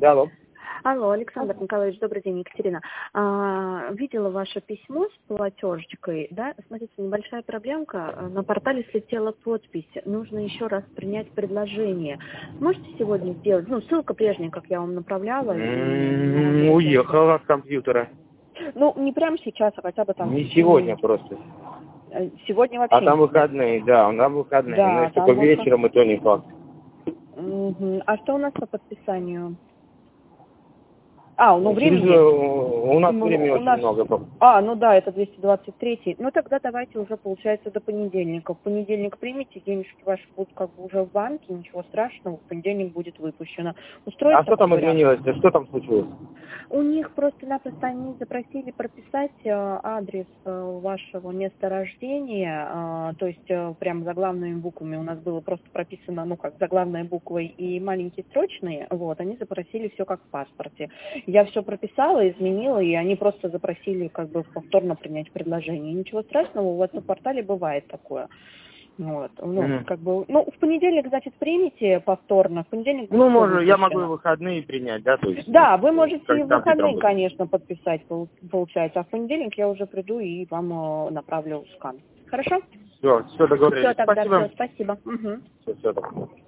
Да, алло. Алло, Александр Николаевич, добрый день, Екатерина. Видела ваше письмо с платежкой, да? Смотрите, небольшая проблемка. На портале слетела подпись. Нужно еще раз принять предложение. Сможете сегодня сделать? Ну, ссылка прежняя, как я вам направляла. Уехала от компьютера. Ну, не прямо сейчас, а хотя бы там... Не сегодня просто. Сегодня вообще... А там выходные, да, там выходные. Да, но если только вечером, и то не факт. А что у нас по подписанию? Времени. У нас времени очень много. Ну да, это 223. Ну тогда давайте уже, получается, до понедельника. В понедельник примите, денежки ваши будут как бы уже в банке, ничего страшного, в понедельник будет выпущено. Устроить А что там изменилось? Что там случилось? У них просто-напросто они запросили прописать адрес вашего места рождения, то есть прям заглавными буквами у нас было просто прописано, ну как заглавной буквой и маленькие строчные, вот, они запросили все как в паспорте. Я все прописала, изменила, и они просто запросили как бы повторно принять предложение. Ничего страшного, у вас на портале бывает такое. Вот, в понедельник, значит, примите повторно, в понедельник будет я могу и выходные принять, да, то есть? Да, вы можете и в выходные, конечно, подписать, получается, а в понедельник я уже приду и вам направлю скан. Хорошо? Все договорились. Все, тогда Спасибо. все, спасибо. Все,